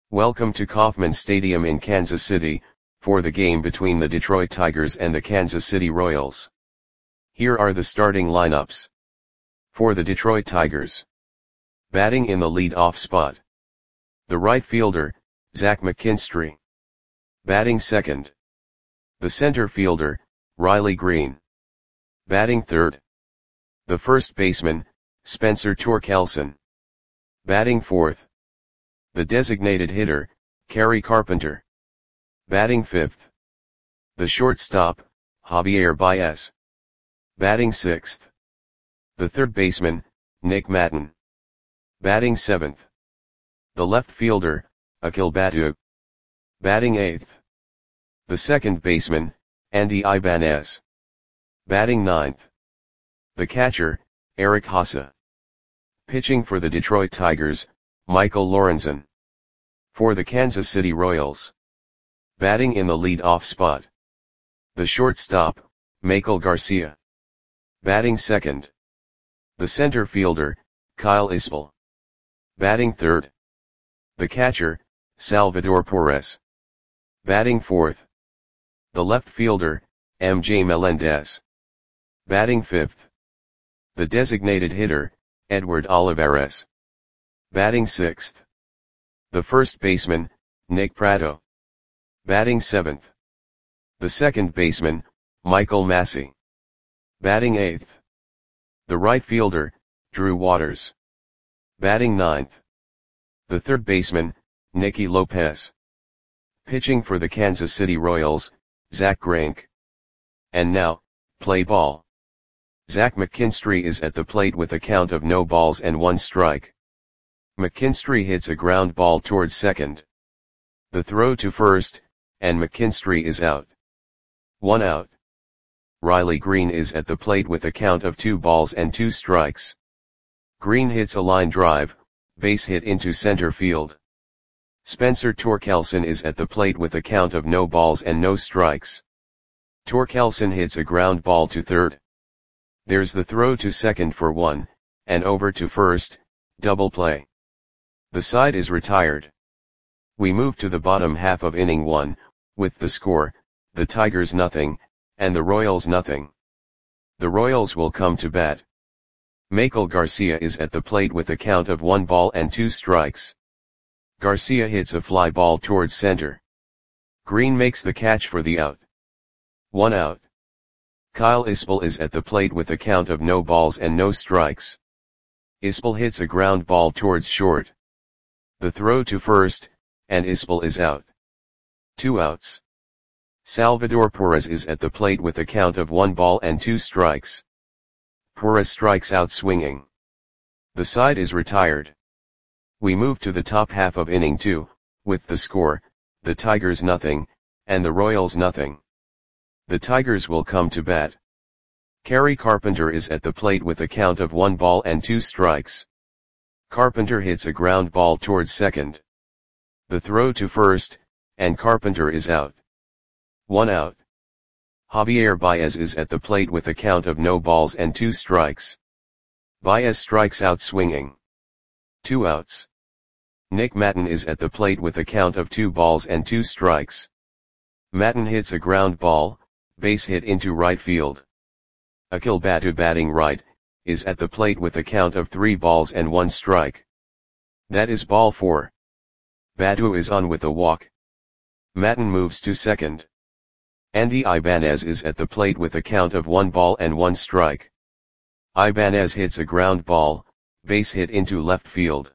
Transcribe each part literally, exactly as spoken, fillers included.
Welcome to Kauffman Stadium in Kansas City, for the game between the Detroit Tigers and the Kansas City Royals. Here are the starting lineups. For the Detroit Tigers. Batting in the lead-off spot. The right fielder, Zach McKinstry. Batting second. The center fielder, Riley Greene. Batting third. The first baseman, Spencer Torkelson. Batting fourth. The designated hitter, Kerry Carpenter. Batting fifth. The shortstop, Javier Baez. Batting sixth. The third baseman, Nick Maton. Batting seventh. The left fielder, Akil Baddoo. Batting eighth. The second baseman, Andy Ibanez. Batting ninth. The catcher, Eric Haase. Pitching for the Detroit Tigers, Michael Lorenzen. For the Kansas City Royals. Batting in the lead-off spot. The shortstop, Maikel Garcia. Batting second. The center fielder, Kyle Isbell. Batting third. The catcher, Salvador Perez. Batting fourth. The left fielder, M J Melendez. Batting fifth. The designated hitter, Edward Olivares. Batting sixth. The first baseman, Nick Pratto. Batting seventh. The second baseman, Michael Massey. Batting eighth. The right fielder, Drew Waters. Batting ninth. The third baseman, Nicky Lopez. Pitching for the Kansas City Royals, Zach Greinke. And now, play ball. Zach McKinstry is at the plate with a count of no balls and one strike. McKinstry hits a ground ball towards second. The throw to first, and McKinstry is out. One out. Riley Greene is at the plate with a count of two balls and two strikes. Greene hits a line drive, base hit into center field. Spencer Torkelson is at the plate with a count of no balls and no strikes. Torkelson hits a ground ball to third. There's the throw to second for one, and over to first, double play. The side is retired. We move to the bottom half of inning one, with the score, the Tigers nothing, and the Royals nothing. The Royals will come to bat. Maikel Garcia is at the plate with a count of one ball and two strikes. Garcia hits a fly ball towards center. Greene makes the catch for the out. One out. Kyle Isbell is at the plate with a count of no balls and no strikes. Isbell hits a ground ball towards short. The throw to first, and Isbell is out. Two outs. Salvador Perez is at the plate with a count of one ball and two strikes. Perez strikes out swinging. The side is retired. We move to the top half of inning two, with the score, the Tigers nothing, and the Royals nothing. The Tigers will come to bat. Kerry Carpenter is at the plate with a count of one ball and two strikes. Carpenter hits a ground ball towards second. The throw to first, and Carpenter is out. One out. Javier Baez is at the plate with a count of no balls and two strikes. Baez strikes out swinging. Two outs. Nick Maton is at the plate with a count of two balls and two strikes. Maton hits a ground ball, base hit into right field. Akil Baddoo, batting right, is at the plate with a count of three balls and one strike. That is ball four. Baddoo is on with a walk. Maton moves to second. Andy Ibanez is at the plate with a count of one ball and one strike. Ibanez hits a ground ball, base hit into left field.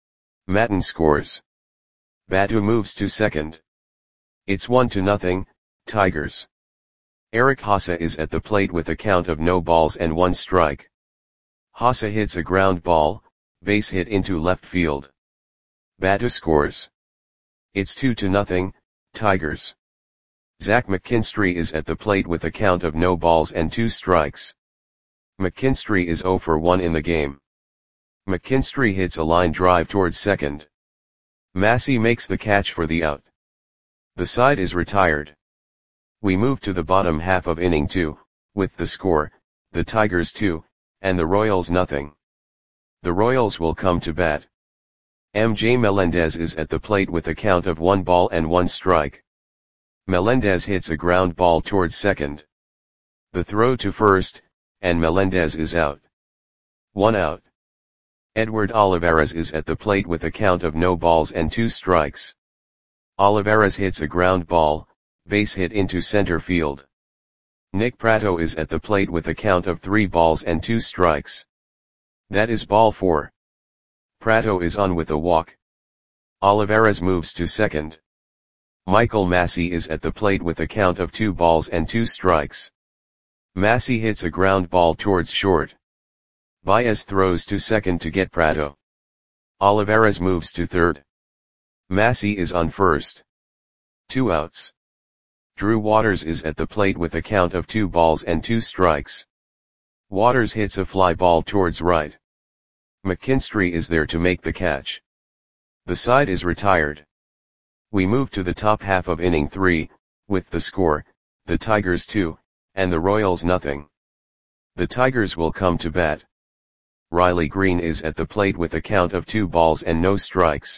Maton scores. Baddoo moves to second. It's one to nothing, Tigers. Eric Haase is at the plate with a count of no balls and one strike. Haase hits a ground ball, base hit into left field. Baddoo scores. It's two to nothing, Tigers. Zach McKinstry is at the plate with a count of no balls and two strikes. McKinstry is zero for one in the game. McKinstry hits a line drive towards second. Massey makes the catch for the out. The side is retired. We move to the bottom half of inning two, with the score, the Tigers two, and the Royals nothing. The Royals will come to bat. M J Melendez is at the plate with a count of one ball and one strike. Melendez hits a ground ball towards second. The throw to first, and Melendez is out. One out. Edward Olivares is at the plate with a count of no balls and two strikes. Olivares hits a ground ball, base hit into center field. Nick Pratto is at the plate with a count of three balls and two strikes. That is ball four. Pratto is on with a walk. Olivares moves to second. Michael Massey is at the plate with a count of two balls and two strikes. Massey hits a ground ball towards short. Baez throws to second to get Pratto. Olivares moves to third. Massey is on first. Two outs. Drew Waters is at the plate with a count of two balls and two strikes. Waters hits a fly ball towards right. McKinstry is there to make the catch. The side is retired. We move to the top half of inning three, with the score, the Tigers two, and the Royals nothing. The Tigers will come to bat. Riley Green is at the plate with a count of two balls and no strikes.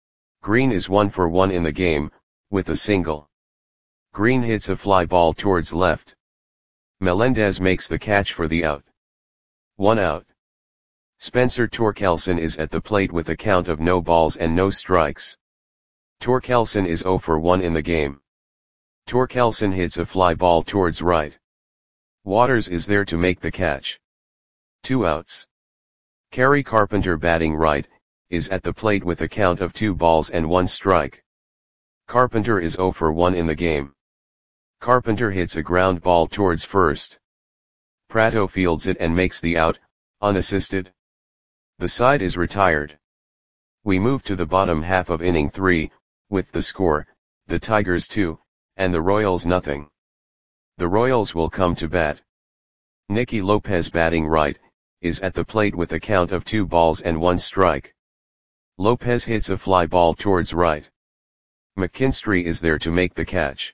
Green is one for one in the game, with a single. Green hits a fly ball towards left. Melendez makes the catch for the out. One out. Spencer Torkelson is at the plate with a count of no balls and no strikes. Torkelson is zero for one in the game. Torkelson hits a fly ball towards right. Waters is there to make the catch. Two outs. Kerry Carpenter, batting right, is at the plate with a count of two balls and one strike. Carpenter is zero for one in the game. Carpenter hits a ground ball towards first. Pratto fields it and makes the out, unassisted. The side is retired. We move to the bottom half of inning three, with the score, the Tigers two, and the Royals nothing. The Royals will come to bat. Nicky Lopez, batting right, is at the plate with a count of two balls and one strike. Lopez hits a fly ball towards right. McKinstry is there to make the catch.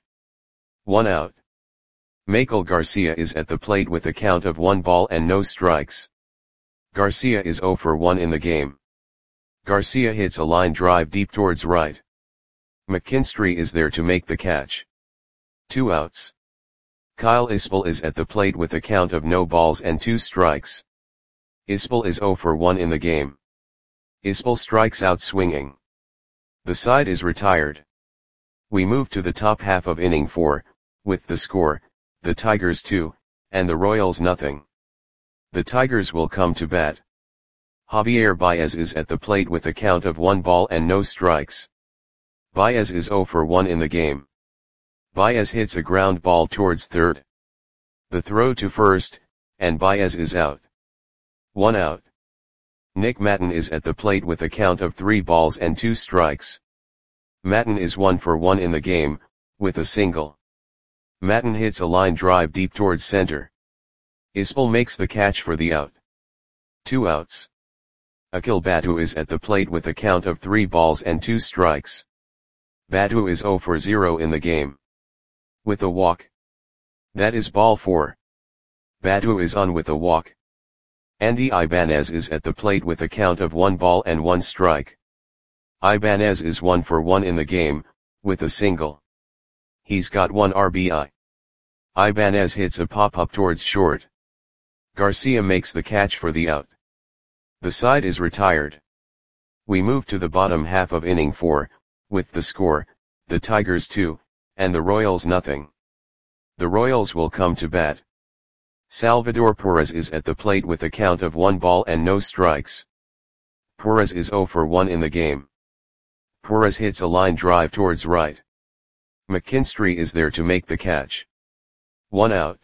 One out. Michael Garcia is at the plate with a count of one ball and no strikes. Garcia is zero for one in the game. Garcia hits a line drive deep towards right. McKinstry is there to make the catch. Two outs. Kyle Isbell is at the plate with a count of no balls and two strikes. Isbell is zero for one in the game. Isbell strikes out swinging. The side is retired. We move to the top half of inning four, with the score, the Tigers two, and the Royals nothing. The Tigers will come to bat. Javier Baez is at the plate with a count of one ball and no strikes. Baez is zero for one in the game. Baez hits a ground ball towards third. The throw to first, and Baez is out. One out. Nick Maton is at the plate with a count of three balls and two strikes. Maton is one for one in the game, with a single. Maton hits a line drive deep towards center. Isbell makes the catch for the out. Two outs. Akil Batu is at the plate with a count of three balls and two strikes. Batu is zero for zero in the game. With a walk. That is ball four. Batu is on with a walk. Andy Ibanez is at the plate with a count of one ball and one strike. Ibanez is one for one in the game, with a single. He's got one R B I. Ibanez hits a pop-up towards short. Garcia makes the catch for the out. The side is retired. We move to the bottom half of inning four, with the score, the Tigers two, and the Royals nothing. The Royals will come to bat. Salvador Perez is at the plate with a count of one ball and no strikes. Perez is zero for one in the game. Perez hits a line drive towards right. McKinstry is there to make the catch. One out.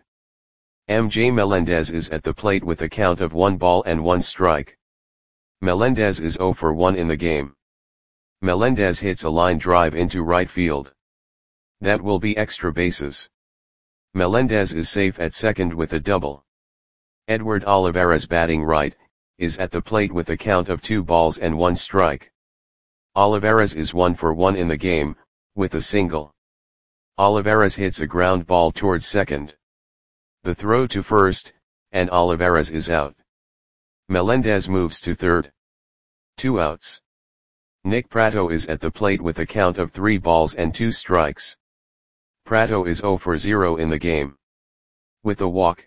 M J Melendez is at the plate with a count of one ball and one strike. Melendez is zero for one in the game. Melendez hits a line drive into right field. That will be extra bases. Melendez is safe at second with a double. Edward Olivares, batting right, is at the plate with a count of two balls and one strike. Olivares is one for one in the game, with a single. Olivares hits a ground ball towards second. The throw to first, and Olivares is out. Melendez moves to third. Two outs. Nick Pratto is at the plate with a count of three balls and two strikes. Pratto is zero for zero in the game. With a walk,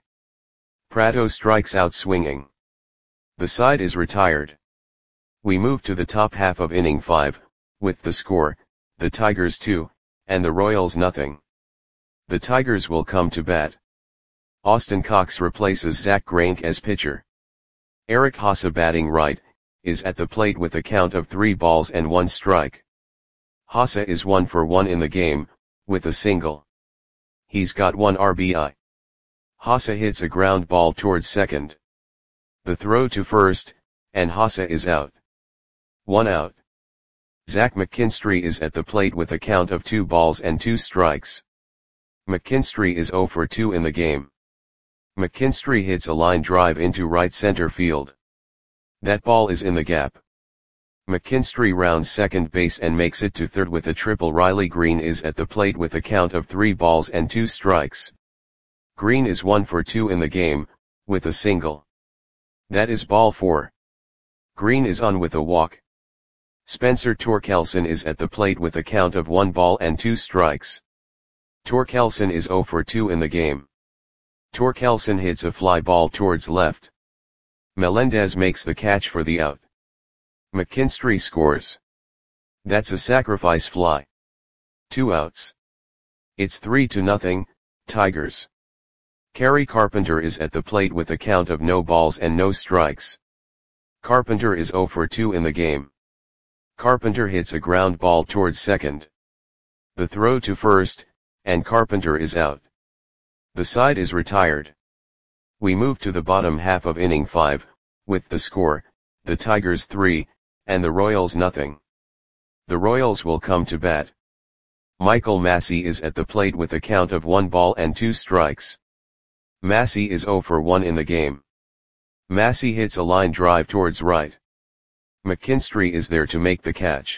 Pratto strikes out swinging. The side is retired. We move to the top half of inning five, with the score, the Tigers two, and the Royals nothing. The Tigers will come to bat. Austin Cox replaces Zach Greinke as pitcher. Eric Haase, batting right, is at the plate with a count of three balls and one strike. Haase is one for one in the game, with a single. He's got one R B I. Haase hits a ground ball towards second. The throw to first, and Haase is out. One out. Zach McKinstry is at the plate with a count of two balls and two strikes. McKinstry is zero for two in the game. McKinstry hits a line drive into right center field. That ball is in the gap. McKinstry rounds second base and makes it to third with a triple. Riley Greene is at the plate with a count of three balls and two strikes. Greene is one for two in the game, with a single. That is ball four. Greene is on with a walk. Spencer Torkelson is at the plate with a count of one ball and two strikes. Torkelson is zero for two in the game. Torkelson hits a fly ball towards left. Melendez makes the catch for the out. McKinstry scores. That's a sacrifice fly. Two outs. It's three to nothing, Tigers. Kerry Carpenter is at the plate with a count of no balls and no strikes. Carpenter is zero for two in the game. Carpenter hits a ground ball towards second. The throw to first, and Carpenter is out. The side is retired. We move to the bottom half of inning five, with the score, the Tigers three, and the Royals nothing. The Royals will come to bat. Michael Massey is at the plate with a count of one ball and two strikes. Massey is zero for one in the game. Massey hits a line drive towards right. McKinstry is there to make the catch.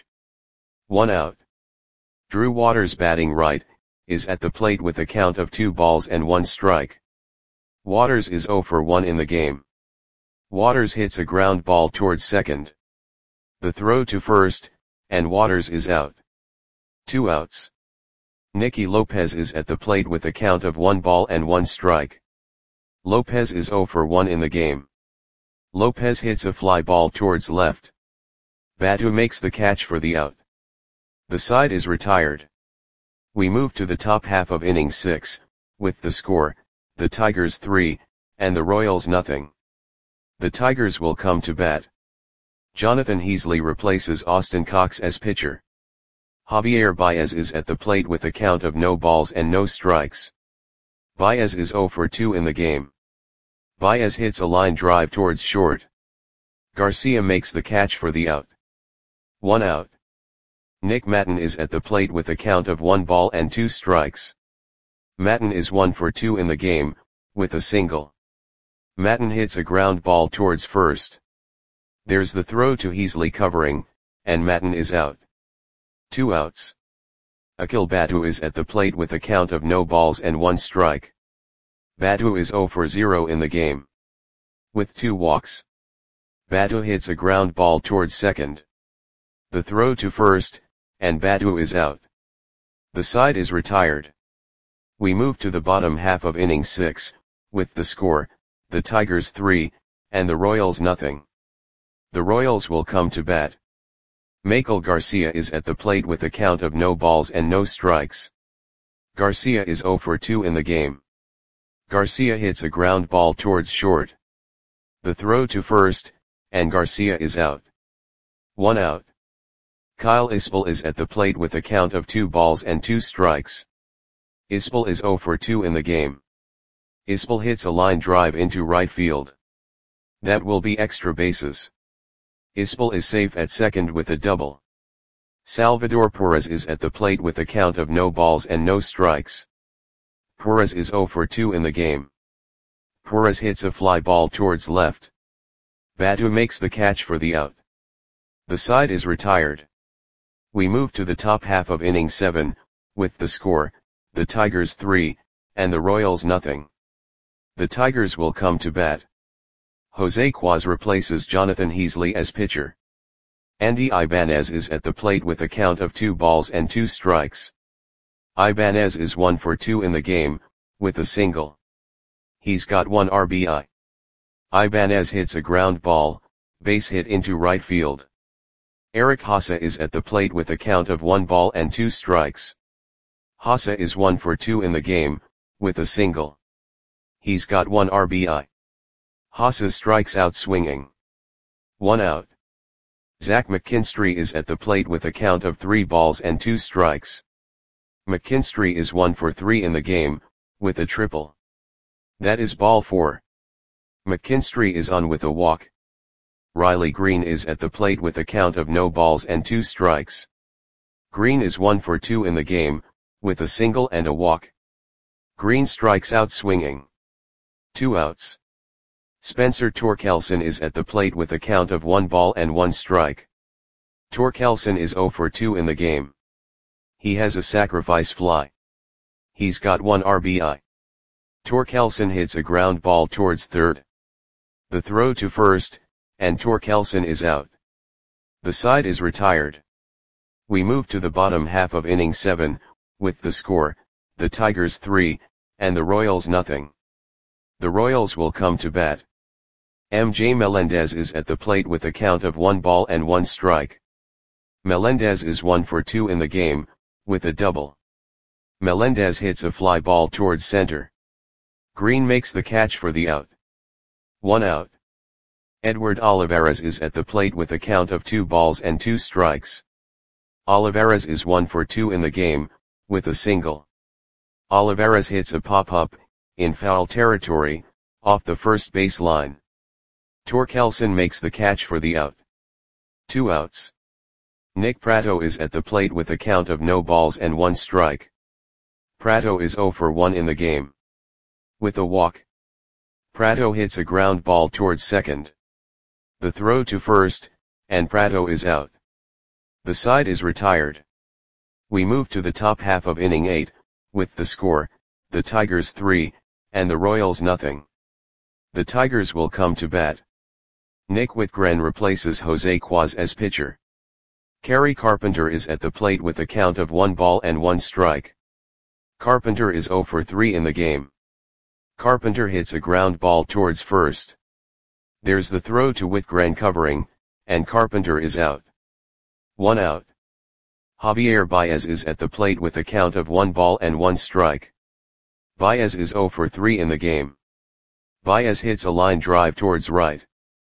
One out. Drew Waters, batting right, is at the plate with a count of two balls and one strike. Waters is zero for one in the game. Waters hits a ground ball towards second. The throw to first, and Waters is out. Two outs. Nicky Lopez is at the plate with a count of one ball and one strike. Lopez is zero for one in the game. Lopez hits a fly ball towards left. Baddoo makes the catch for the out. The side is retired. We move to the top half of inning six, with the score, the Tigers three, and the Royals nothing. The Tigers will come to bat. Jonathan Heasley replaces Austin Cox as pitcher. Javier Baez is at the plate with a count of no balls and no strikes. Baez is zero for two in the game. Baez hits a line drive towards short. Garcia makes the catch for the out. One out. Nick Maton is at the plate with a count of one ball and two strikes. Maton is one for two in the game, with a single. Maton hits a ground ball towards first. There's the throw to Heasley covering, and Maton is out. Two outs. Akil Baddoo is at the plate with a count of no balls and one strike. Baddoo is zero for zero in the game. With two walks. Baddoo hits a ground ball towards second. The throw to first, and Baddoo is out. The side is retired. We move to the bottom half of inning six, with the score, the Tigers three, and the Royals nothing. The Royals will come to bat. Maikel Garcia is at the plate with a count of no balls and no strikes. Garcia is zero for two in the game. Garcia hits a ground ball towards short. The throw to first, and Garcia is out. One out. Kyle Isbell is at the plate with a count of two balls and two strikes. Isbell is zero for two in the game. Isbell hits a line drive into right field. That will be extra bases. Isbell is safe at second with a double. Salvador Perez is at the plate with a count of no balls and no strikes. Perez is zero for two in the game. Perez hits a fly ball towards left. Baddoo makes the catch for the out. The side is retired. We move to the top half of inning seven, with the score, the Tigers three, and the Royals nothing. The Tigers will come to bat. Jose Quaz replaces Jonathan Heasley as pitcher. Andy Ibanez is at the plate with a count of two balls and two strikes. Ibanez is one for two in the game, with a single. He's got one R B I. Ibanez hits a ground ball, base hit into right field. Eric Haase is at the plate with a count of one ball and two strikes. Haase is one for two in the game, with a single. He's got one R B I. Haase strikes out swinging. One out. Zach McKinstry is at the plate with a count of three balls and two strikes. McKinstry is one for three in the game, with a triple. That is ball four. McKinstry is on with a walk. Riley Green is at the plate with a count of no balls and two strikes. Green is one for two in the game, with a single and a walk. Green strikes out swinging. Two outs. Spencer Torkelson is at the plate with a count of one ball and one strike. Torkelson is zero for two in the game. He has a sacrifice fly. He's got one R B I. Torkelson hits a ground ball towards third. The throw to first, and Torkelson is out. The side is retired. We move to the bottom half of inning seven, with the score, the Tigers three, and the Royals nothing. The Royals will come to bat. M J Melendez is at the plate with a count of one ball and one strike. Melendez is one for two in the game, with a double. Melendez hits a fly ball towards center. Green makes the catch for the out. One out. Edward Olivares is at the plate with a count of two balls and two strikes. Olivares is one for two in the game, with a single. Olivares hits a pop-up, in foul territory, off the first base line. Torkelson makes the catch for the out. Two outs. Nick Pratto is at the plate with a count of no balls and one strike. Pratto is zero for one in the game. With a walk. Pratto hits a ground ball towards second. The throw to first, and Pratto is out. The side is retired. We move to the top half of inning eight, with the score, the Tigers three, and the Royals nothing. The Tigers will come to bat. Nick Whitgren replaces Jose Quaz as pitcher. Kerry Carpenter is at the plate with a count of one ball and one strike. Carpenter is zero for three in the game. Carpenter hits a ground ball towards first. There's the throw to Whitgren covering, and Carpenter is out. One out. Javier Baez is at the plate with a count of one ball and one strike. Baez is zero for three in the game. Baez hits a line drive towards right.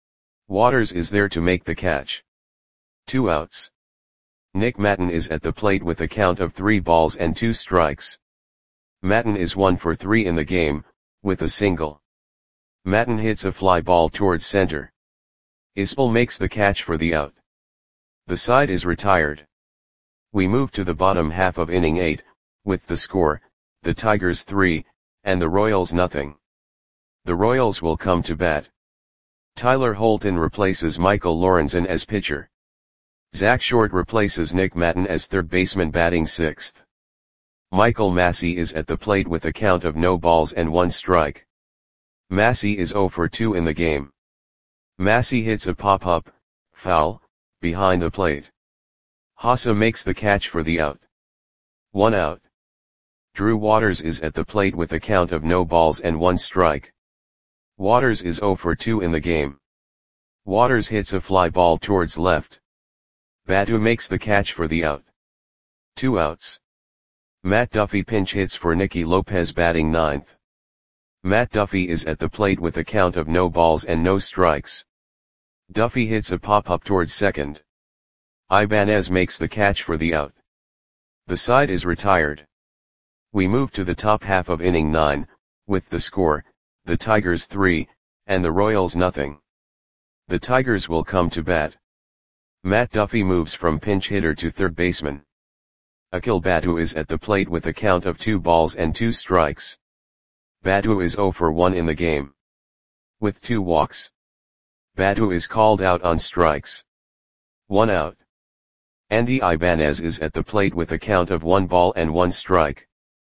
Waters is there to make the catch. Two outs. Nick Maton is at the plate with a count of three balls and two strikes. Maton is one for three in the game, with a single. Maton hits a fly ball towards center. Isbell makes the catch for the out. The side is retired. We move to the bottom half of inning eight, with the score, the Tigers three, and the Royals nothing. The Royals will come to bat. Tyler Holton replaces Michael Lorenzen as pitcher. Zach Short replaces Nick Maton as third baseman batting sixth. Michael Massey is at the plate with a count of no balls and one strike. Massey is zero for two in the game. Massey hits a pop-up, foul, behind the plate. Haase makes the catch for the out. One out. Drew Waters is at the plate with a count of no balls and one strike. Waters is zero for two in the game. Waters hits a fly ball towards left. Batu makes the catch for the out. Two outs. Matt Duffy pinch hits for Nicky Lopez batting ninth. Matt Duffy is at the plate with a count of no balls and no strikes. Duffy hits a pop-up towards second. Ibanez makes the catch for the out. The side is retired. We move to the top half of inning nine, with the score, the Tigers three, and the Royals nothing. The Tigers will come to bat. Matt Duffy moves from pinch hitter to third baseman. Akil Batu is at the plate with a count of two balls and two strikes. Batu is zero for one in the game. With two walks. Batu is called out on strikes. One out. Andy Ibanez is at the plate with a count of one ball and one strike.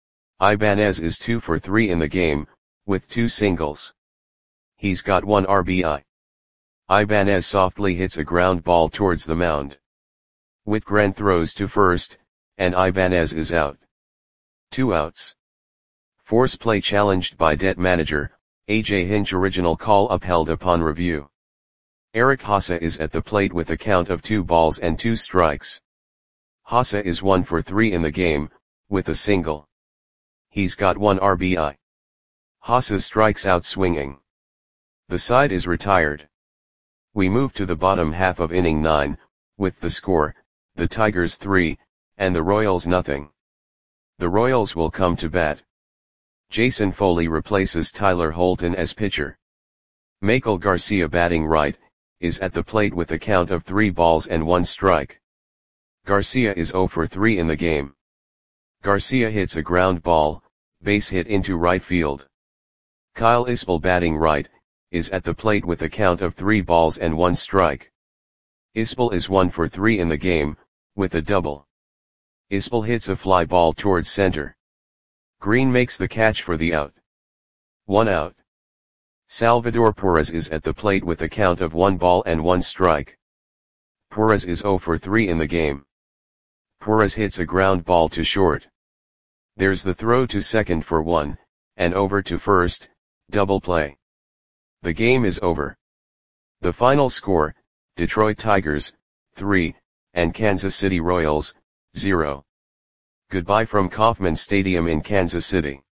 Ibanez is two for three in the game, with two singles. He's got one R B I. Ibanez softly hits a ground ball towards the mound. Whitgren throws to first, and Ibanez is out. Two outs. Force play challenged by Det manager, A J Hinch. Original call upheld upon review. Eric Haase is at the plate with a count of two balls and two strikes. Haase is one for three in the game, with a single. He's got one R B I. Haase strikes out swinging. The side is retired. We move to the bottom half of inning nine, with the score, the Tigers three, and the Royals nothing. The Royals will come to bat. Jason Foley replaces Tyler Holton as pitcher. Michael Garcia, batting right, is at the plate with a count of three balls and one strike. Garcia is zero for three in the game. Garcia hits a ground ball, base hit into right field. Kyle Isbell, batting right, is at the plate with a count of three balls and one strike. Isbell is one for three in the game, with a double. Isbell hits a fly ball towards center. Green makes the catch for the out. One out. Salvador Perez is at the plate with a count of one ball and one strike. Perez is zero for three in the game. Perez hits a ground ball to short. There's the throw to second for one, and over to first, double play. The game is over. The final score, Detroit Tigers, three, and Kansas City Royals, zero. Goodbye from Kauffman Stadium in Kansas City.